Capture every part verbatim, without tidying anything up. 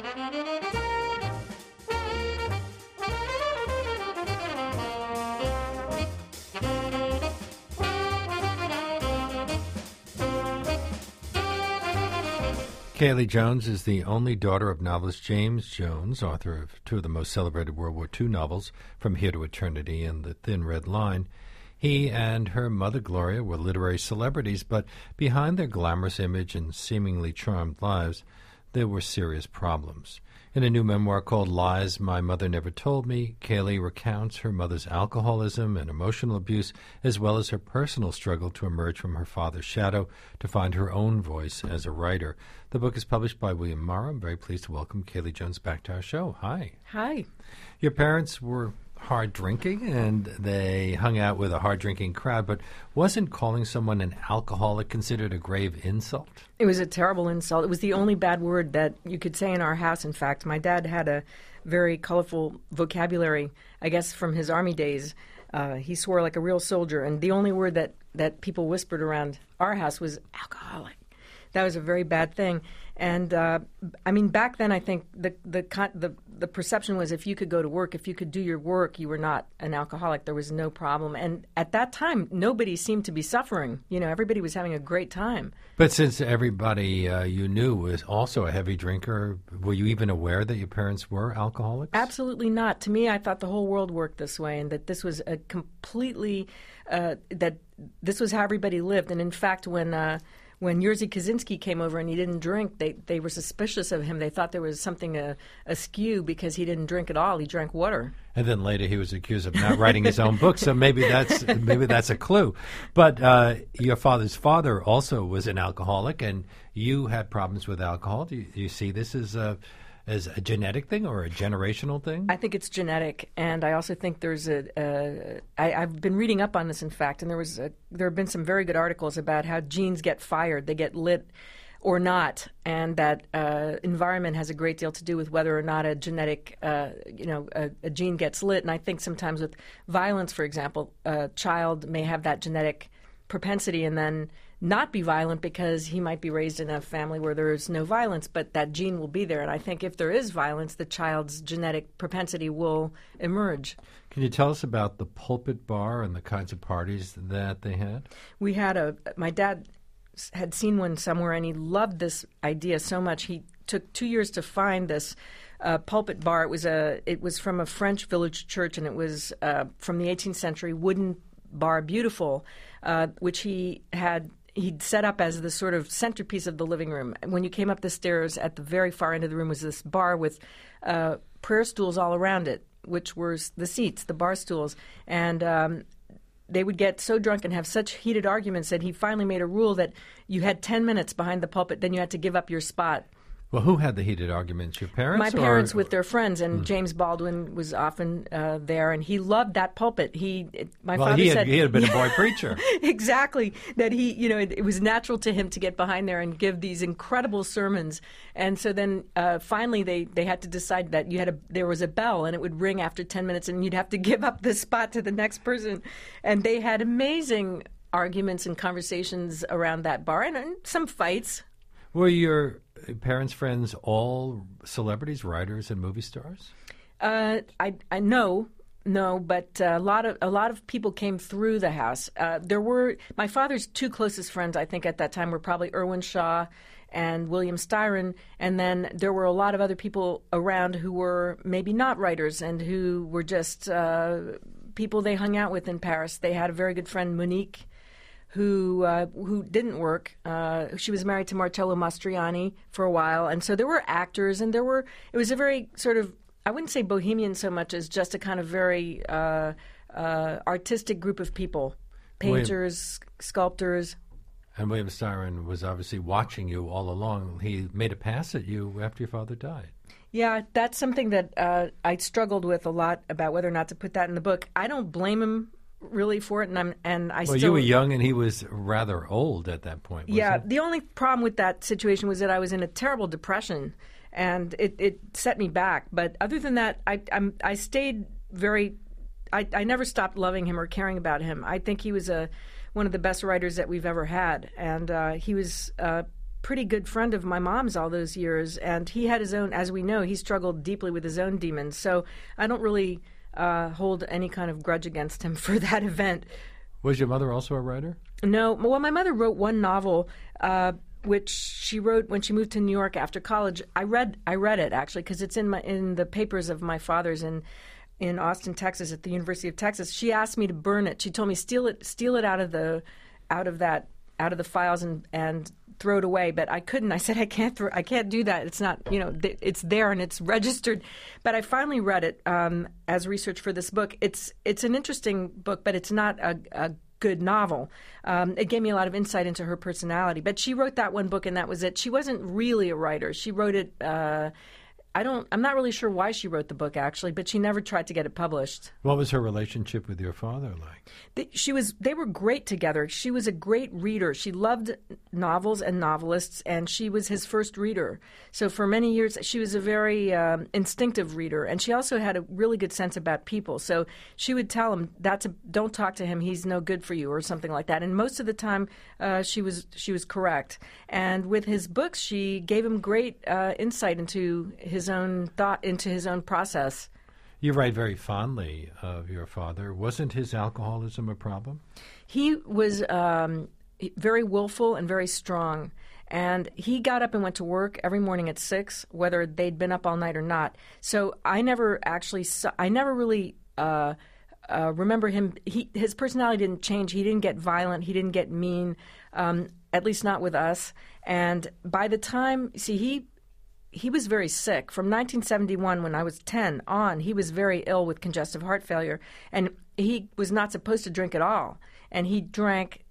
Kaylie Jones is the only daughter of novelist James Jones, author of two of the most celebrated World War Two novels, From Here to Eternity and The Thin Red Line. He and her mother, Gloria, were literary celebrities, but behind their glamorous image and seemingly charmed lives, there were serious problems. In a new memoir called Lies My Mother Never Told Me, Kaylie recounts her mother's alcoholism and emotional abuse, as well as her personal struggle to emerge from her father's shadow to find her own voice as a writer. The book is published by William Morrow. I'm very pleased to welcome Kaylie Jones back to our show. Hi. Hi. Your parents were hard drinking, and they hung out with a hard drinking crowd, but wasn't calling someone an alcoholic considered a grave insult? It was a terrible insult. It was the only bad word that you could say in our house, in fact. My dad had a very colorful vocabulary, I guess from his army days. Uh, he swore like a real soldier, and the only word that, that people whispered around our house was alcoholic. That was a very bad thing. And, uh, I mean, back then I think the, the the the perception was if you could go to work, if you could do your work, you were not an alcoholic. There was no problem. And at that time, nobody seemed to be suffering. You know, everybody was having a great time. But since everybody uh, you knew was also a heavy drinker, were you even aware that your parents were alcoholics? Absolutely not. To me, I thought the whole world worked this way and that this was a completely, uh, that this was how everybody lived. And in fact, when... Uh, When Jerzy Kaczynski came over and he didn't drink, they, they were suspicious of him. They thought there was something uh, askew because he didn't drink at all. He drank water. And then later he was accused of not writing his own book, so maybe that's maybe that's a clue. But uh, your father's father also was an alcoholic, and you had problems with alcohol. Do you, do you see this as a, as a genetic thing or a generational thing? I think it's genetic, and I also think there's a. a I, I've been reading up on this, in fact, and there was a, there have been some very good articles about how genes get fired, they get lit or not, and that uh, environment has a great deal to do with whether or not a genetic, uh, you know, a, a gene gets lit. And I think sometimes with violence, for example, a child may have that genetic propensity and then not be violent because he might be raised in a family where there is no violence, but that gene will be there. And I think if there is violence, the child's genetic propensity will emerge. Can you tell us about the Pulpit Bar and the kinds of parties that they had? We had a, my dad had seen one somewhere, and he loved this idea so much. He took two years to find this uh, Pulpit Bar. It was a, it was from a French village church, and it was uh, from the eighteenth century, wooden bar, beautiful, uh, which he had he'd set up as the sort of centerpiece of the living room. When you came up the stairs, at the very far end of the room was this bar with uh, prayer stools all around it, which were the seats, the bar stools. And um, they would get so drunk and have such heated arguments that he finally made a rule that you had ten minutes behind the pulpit, then you had to give up your spot. Well, who had the heated arguments? Your parents? My or? parents with their friends, and Hmm. James Baldwin was often uh, there, and he loved that pulpit. He, it, my well, father he had, said he had been a boy preacher. Exactly, that he, you know, it, it was natural to him to get behind there and give these incredible sermons. And so then uh, finally they, they had to decide that you had a there was a bell, and it would ring after ten minutes, and you'd have to give up the spot to the next person. And they had amazing arguments and conversations around that bar, and, and some fights. Were your parents' friends all celebrities, writers, and movie stars? Uh, I I know. No, but uh, a lot of a lot of people came through the house. Uh, there were my father's two closest friends, I think, at that time were probably Irwin Shaw and William Styron, and then there were a lot of other people around who were maybe not writers and who were just uh, people they hung out with in Paris. They had a very good friend, Monique, who uh, who didn't work. Uh, she was married to Marcello Mastroianni for a while, and so there were actors, and there were. It was a very sort of, I wouldn't say bohemian so much as just a kind of very uh, uh, artistic group of people, painters, William, sculptors. And William Styron was obviously watching you all along. He made a pass at you after your father died. Yeah, that's something that uh, I struggled with a lot about whether or not to put that in the book. I don't blame him really for it, and I'm and I well, still. Well, you were young, and he was rather old at that point. Wasn't yeah, he? The only problem with that situation was that I was in a terrible depression, and it, it set me back. But other than that, I I'm, I stayed very. I, I never stopped loving him or caring about him. I think he was a one of the best writers that we've ever had, and uh, he was uh, pretty good friend of my mom's all those years, and he had his own, as we know, he struggled deeply with his own demons. So I don't really uh, hold any kind of grudge against him for that event. Was your mother also a writer? No. Well, my mother wrote one novel, uh, which she wrote when she moved to New York after college. I read I read it, actually, because it's in my in the papers of my father's in in Austin, Texas, at the University of Texas. She asked me to burn it. She told me steal it steal it out of the out of that out of the files and and throw it away, but I couldn't. I said I can't throw I can't do that. It's not, you know, th- it's there and it's registered. But I finally read it um, as research for this book. It's it's an interesting book, but it's not a, a good novel. Um, it gave me a lot of insight into her personality. But she wrote that one book, and that was it. She wasn't really a writer. She wrote it. Uh, I don't. I'm not really sure why she wrote the book, actually, but she never tried to get it published. What was her relationship with your father like? The, she was. They were great together. She was a great reader. She loved novels and novelists, and she was his first reader. So for many years, she was a very um, instinctive reader, and she also had a really good sense about people. So she would tell him, "That's a, don't talk to him. He's no good for you," or something like that. And most of the time, uh, she was she was correct. And with his books, she gave him great uh, insight into his own thought, into his own process. You write very fondly of your father. Wasn't his alcoholism a problem? He was um, very willful and very strong. And he got up and went to work every morning at six, whether they'd been up all night or not. So I never actually saw, I never really uh, uh, remember him. He, his personality didn't change. He didn't get violent. He didn't get mean, um, at least not with us. And by the time, see, he he was very sick. From nineteen seventy-one, when I was ten on, he was very ill with congestive heart failure. And he was not supposed to drink at all. And he drank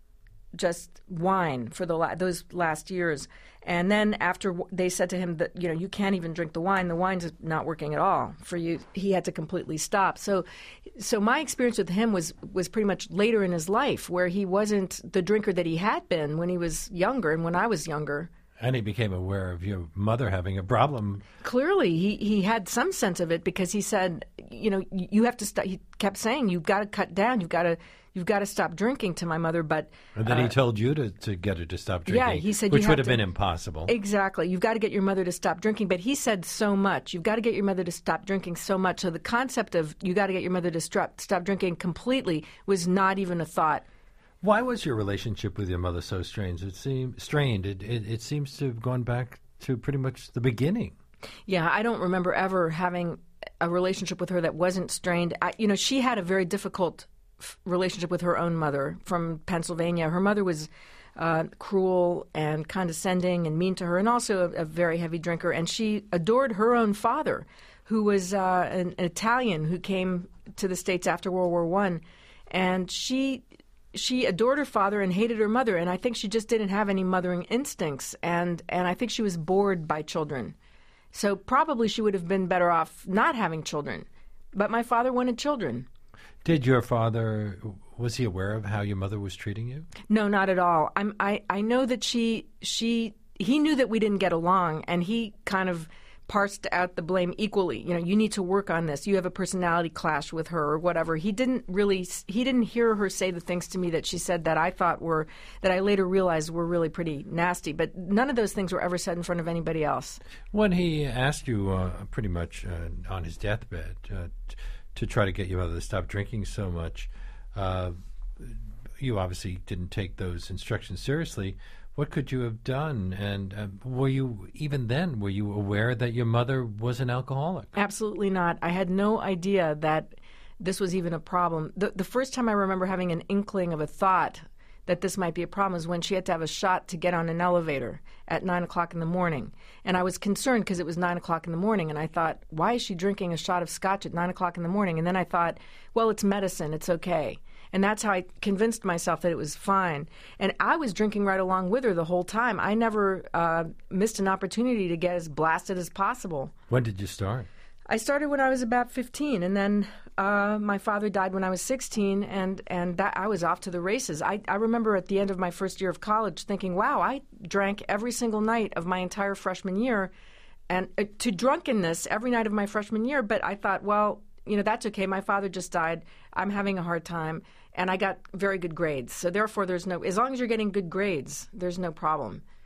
just wine for the la- those last years. And then after w- they said to him that, you know, you can't even drink the wine. The wine's not working at all for you. He had to completely stop. So so my experience with him was, was pretty much later in his life, where he wasn't the drinker that he had been when he was younger and when I was younger. And he became aware of your mother having a problem. Clearly, he, he had some sense of it, because he said, you know, you have to stop. He kept saying, you've got to cut down. You've got to you've got to stop drinking to my mother. But and then uh, he told you to, to get her to stop drinking. Yeah, he said, which you would have have to, been impossible. Exactly. You've got to get your mother to stop drinking. But he said so much. You've got to get your mother to stop drinking so much. So the concept of you got to get your mother to stop, stop drinking completely was not even a thought. Why was your relationship with your mother so strange? It seemed strained. It, it it seems to have gone back to pretty much the beginning. Yeah, I don't remember ever having a relationship with her that wasn't strained. I, you know, she had a very difficult f- relationship with her own mother from Pennsylvania. Her mother was uh, cruel and condescending and mean to her, and also a, a very heavy drinker. And she adored her own father, who was uh, an, an Italian who came to the States after World War One, and she. She adored her father and hated her mother, and I think she just didn't have any mothering instincts, and, and I think she was bored by children. So probably she would have been better off not having children. But my father wanted children. Did your father, was he aware of how your mother was treating you? No, not at all. I'm, I, I know that she, she, he knew that we didn't get along, and he kind of parsed out the blame equally. You know, you need to work on this. You have a personality clash with her or whatever. He didn't really, he didn't hear her say the things to me that she said that I thought were, that I later realized were really pretty nasty. But none of those things were ever said in front of anybody else. When he asked you uh, pretty much uh, on his deathbed uh, t- to try to get your mother to stop drinking so much, uh, you obviously didn't take those instructions seriously. What could you have done? And uh, were you, even then, were you aware that your mother was an alcoholic? Absolutely not. I had no idea that this was even a problem. The, the first time I remember having an inkling of a thought that this might be a problem was when she had to have a shot to get on an elevator at nine o'clock in the morning. And I was concerned because it was nine o'clock in the morning, and I thought, why is she drinking a shot of scotch at nine o'clock in the morning? And then I thought, well, it's medicine. It's okay. And that's how I convinced myself that it was fine. And I was drinking right along with her the whole time. I never uh, missed an opportunity to get as blasted as possible. When did you start? I started when I was about fifteen, and then uh, my father died when I was sixteen, and, and that, I was off to the races. I, I remember at the end of my first year of college thinking, wow, I drank every single night of my entire freshman year, and uh, to drunkenness every night of my freshman year. But I thought, well, you know, that's okay. My father just died. I'm having a hard time. And I got very good grades. So therefore, there's no, as long as you're getting good grades, there's no problem.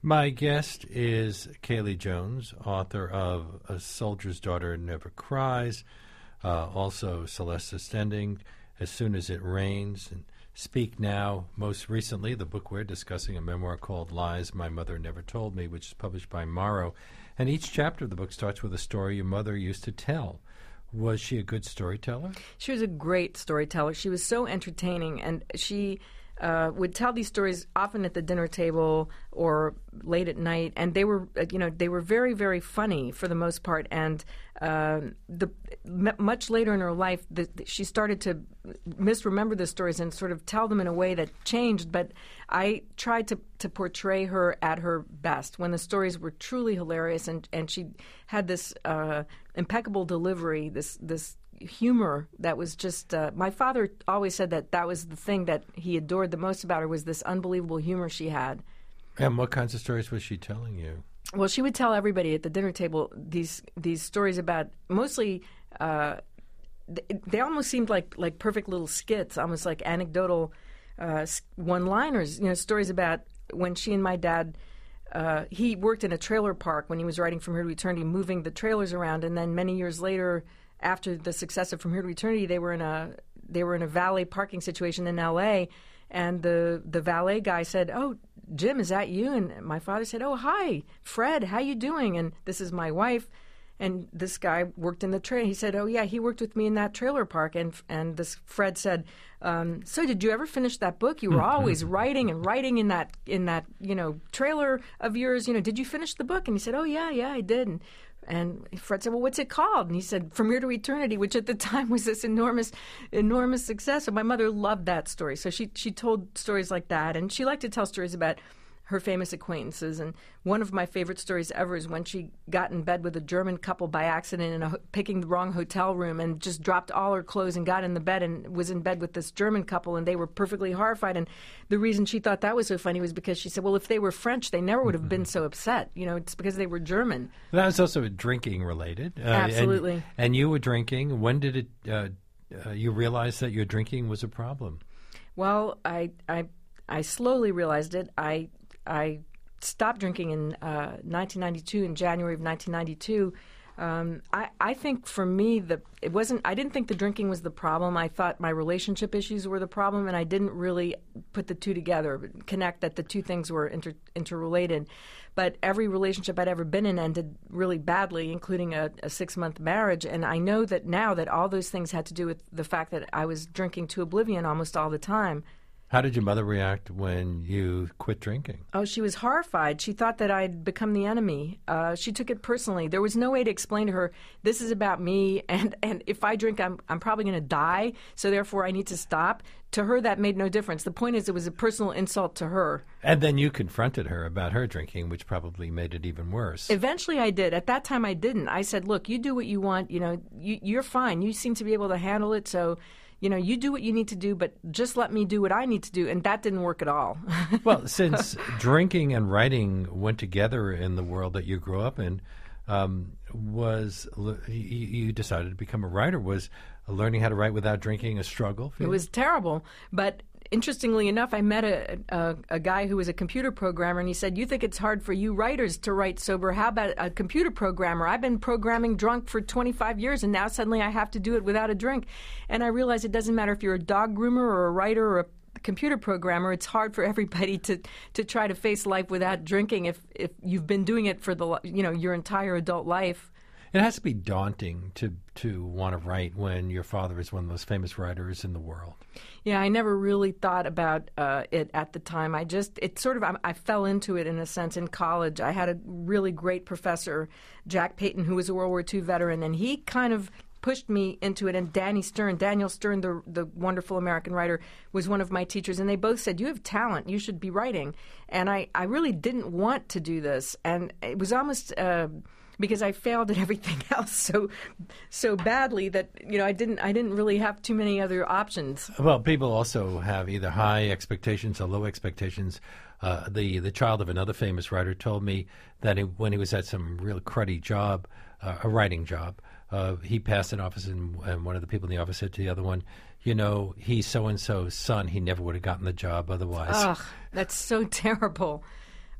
My guest is Kaylie Jones, author of A Soldier's Daughter Never Cries, uh, also Celeste Ascending, As Soon as It Rains, and Speak Now. Most recently, the book we're discussing, a memoir called Lies My Mother Never Told Me, which is published by Morrow. And each chapter of the book starts with a story your mother used to tell. Was she a good storyteller? She was a great storyteller. She was so entertaining, and she uh, would tell these stories often at the dinner table or late at night, and they were, uh, you know, they were very, very funny for the most part. And uh, the m- much later in her life, the, the, she started to misremember the stories and sort of tell them in a way that changed. But I tried to, to portray her at her best when the stories were truly hilarious, and, and she had this uh, impeccable delivery, this this. humor that was just uh, my father always said that that was the thing that he adored the most about her, was this unbelievable humor she had. And what kinds of stories was she telling you? Well, she would tell everybody at the dinner table these these stories about mostly uh, th- they almost seemed like like perfect little skits, almost like anecdotal uh, one-liners, you know, stories about when she and my dad uh, he worked in a trailer park when he was writing From Here to Eternity, moving the trailers around, and then many years later, after the success of From Here to Eternity, they were in a they were in a valet parking situation in L A, and the the valet guy said, "Oh, Jim, is that you?" And my father said, "Oh, hi, Fred, how you doing?" And this is my wife. And this guy worked in the trailer. He said, "Oh, yeah, he worked with me in that trailer park." And and this Fred said, um, "So did you ever finish that book? You were always writing and writing in that in that you know trailer of yours. You know, did you finish the book?" And he said, "Oh, yeah, yeah, I did." And, And Fred said, "Well, what's it called?" And he said, From Here to Eternity, which at the time was this enormous, enormous success. And my mother loved that story. So she she told stories like that. And she liked to tell stories about her famous acquaintances. And one of my favorite stories ever is when she got in bed with a German couple by accident, in a, picking the wrong hotel room, and just dropped all her clothes and got in the bed and was in bed with this German couple, and they were perfectly horrified. And the reason she thought that was so funny was because she said, well, if they were French, they never would have been so upset. You know, it's because they were German. That was also drinking related. Uh, Absolutely. And, and you were drinking. When did it? Uh, uh, you realize that your drinking was a problem? Well, I I I slowly realized it. I I stopped drinking in uh, nineteen ninety-two, in January of nineteen ninety-two. Um, I, I think for me, the it wasn't. I didn't think the drinking was the problem. I thought my relationship issues were the problem, and I didn't really put the two together, connect that the two things were inter, interrelated. But every relationship I'd ever been in ended really badly, including a, a six-month marriage. And I know that now that all those things had to do with the fact that I was drinking to oblivion almost all the time. How did your mother react when you quit drinking? Oh, she was horrified. She thought that I'd become the enemy. Uh, she took it personally. There was no way to explain to her, this is about me, and, and if I drink, I'm, I'm probably going to die, so therefore I need to stop. To her, that made no difference. The point is, it was a personal insult to her. And then you confronted her about her drinking, which probably made it even worse. Eventually I did. At that time, I didn't. I said, look, you do what you want. You know, you, you're fine. You seem to be able to handle it, so... You know, you do what you need to do, but just let me do what I need to do. And that didn't work at all. Well, since drinking and writing went together in the world that you grew up in, um, was you, you decided to become a writer. Was learning how to write without drinking a struggle for you? It was terrible. But interestingly enough, I met a, a, a guy who was a computer programmer, and he said, you think it's hard for you writers to write sober. How about a computer programmer? I've been programming drunk for twenty-five years, and now suddenly I have to do it without a drink. And I realized it doesn't matter if you're a dog groomer or a writer or a computer programmer. It's hard for everybody to, to try to face life without drinking if, if you've been doing it for the you know your entire adult life. It has to be daunting to to want to write when your father is one of the most famous writers in the world. Yeah, I never really thought about uh, it at the time. I just, it sort of, I, I fell into it in a sense in college. I had a really great professor, Jack Payton, who was a World War Two veteran, and he kind of pushed me into it. And Danny Stern, Daniel Stern, the the wonderful American writer, was one of my teachers. And they both said, you have talent. You should be writing. And I, I really didn't want to do this. And it was almost... Uh, because I failed at everything else so so badly that you know I didn't I didn't really have too many other options. Well, people also have either high expectations or low expectations. Uh, the the child of another famous writer told me that it, when he was at some real cruddy job, uh, a writing job, uh, he passed an office and, and one of the people in the office said to the other one, you know, he's so and so's son. He never would have gotten the job otherwise. Ugh, that's so terrible.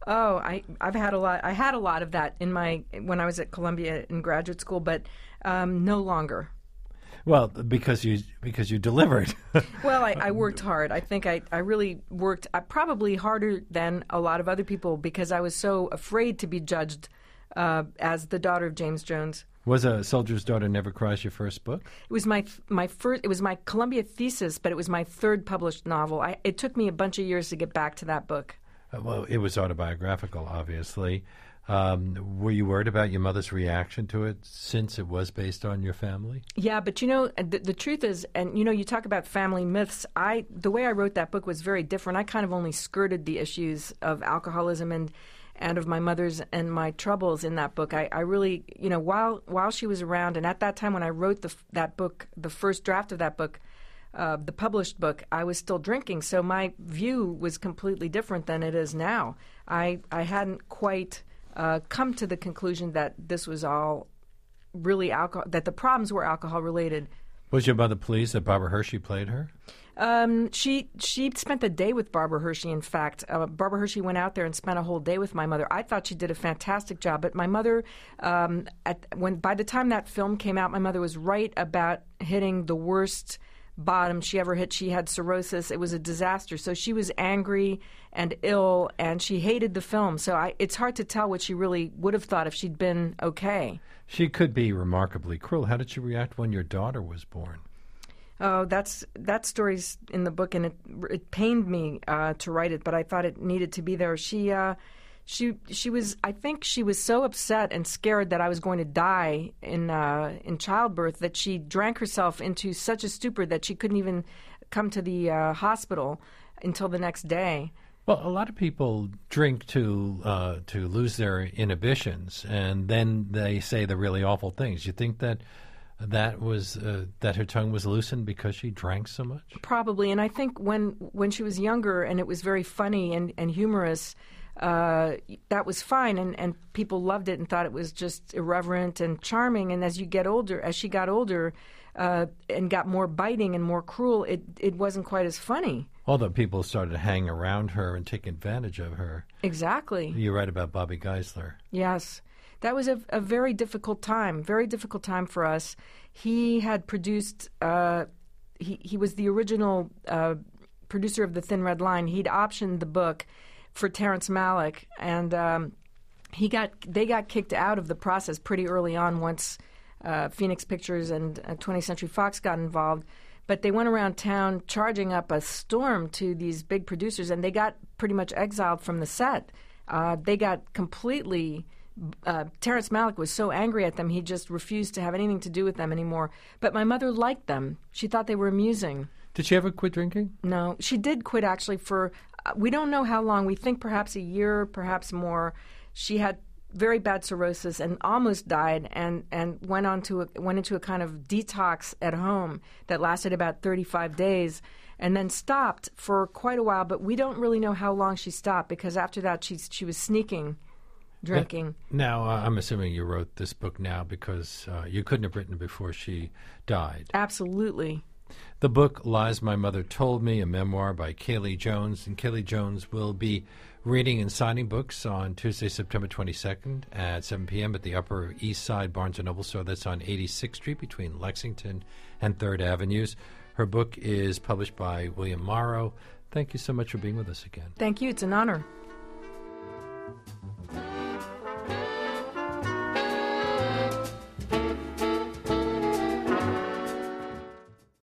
Oh, I, I've had a lot. I had a lot of that in my when I was at Columbia in graduate school, but um, no longer. Well, because you because you delivered. Well, I, I worked hard. I think I, I really worked uh, probably harder than a lot of other people because I was so afraid to be judged uh, as the daughter of James Jones. Was A Soldier's Daughter Never Cries your first book? It was my my first. It was my Columbia thesis, but it was my third published novel. I, it took me a bunch of years to get back to that book. Uh, well, it was autobiographical, obviously. Um, were you worried about your mother's reaction to it since it was based on your family? Yeah, but you know, the, the truth is, and you know, you talk about family myths. I the way I wrote that book was very different. I kind of only skirted the issues of alcoholism and and of my mother's and my troubles in that book. I, I really, you know, while while she was around, and at that time when I wrote the, that book, the first draft of that book, uh, the published book, I was still drinking. So my view was completely different than it is now. I I hadn't quite Uh, come to the conclusion that this was all really alcohol, that the problems were alcohol related. Was your mother pleased that Barbara Hershey played her? Um, she she spent the day with Barbara Hershey, in fact. Uh, Barbara Hershey went out there and spent a whole day with my mother. I thought she did a fantastic job, but my mother, um, at, when by the time that film came out, my mother was right about hitting the worst bottom she ever hit. She had cirrhosis. It was a disaster. So she was angry and ill, and she hated the film. So I, it's hard to tell what she really would have thought if she'd been okay. She could be remarkably cruel. How did she react when your daughter was born? Oh, that's that story's in the book, and it it pained me uh, to write it, but I thought it needed to be there. She uh, she she was. I think she was so upset and scared that I was going to die in uh, in childbirth that she drank herself into such a stupor that she couldn't even come to the uh, hospital until the next day. Well, a lot of people drink to uh, to lose their inhibitions, and then they say the really awful things. You think that that was uh, that her tongue was loosened because she drank so much? Probably, and I think when when she was younger and it was very funny and, and humorous, uh, that was fine, and, and people loved it and thought it was just irreverent and charming. And as you get older, as she got older uh, and got more biting and more cruel, it, it wasn't quite as funny. Although people started to hang around her and take advantage of her. Exactly. You're right about Bobby Geisler. Yes. That was a, a very difficult time, very difficult time for us. He had produced, uh, he, he was the original uh, producer of The Thin Red Line. He'd optioned the book for Terrence Malick, and um, he got they got kicked out of the process pretty early on once uh, Phoenix Pictures and uh, twentieth Century Fox got involved. But they went around town charging up a storm to these big producers, and they got pretty much exiled from the set. Uh, they got completely... Uh, Terrence Malick was so angry at them, he just refused to have anything to do with them anymore. But my mother liked them. She thought they were amusing. Did she ever quit drinking? No. She did quit, actually, for... Uh, we don't know how long. We think perhaps a year, perhaps more. She had very bad cirrhosis and almost died, and, and went on to a, went into a kind of detox at home that lasted about thirty-five days, and then stopped for quite a while. But we don't really know how long she stopped, because after that she she was sneaking drinking. Now, uh, I'm assuming you wrote this book now because uh, you couldn't have written before she died. Absolutely. The book, Lies My Mother Told Me, a memoir by Kaylee Jones. And Kaylee Jones will be reading and signing books on Tuesday, September twenty-second at seven p.m. at the Upper East Side Barnes and Noble store. That's on eighty-sixth Street between Lexington and third Avenues. Her book is published by William Morrow. Thank you so much for being with us again. Thank you. It's an honor.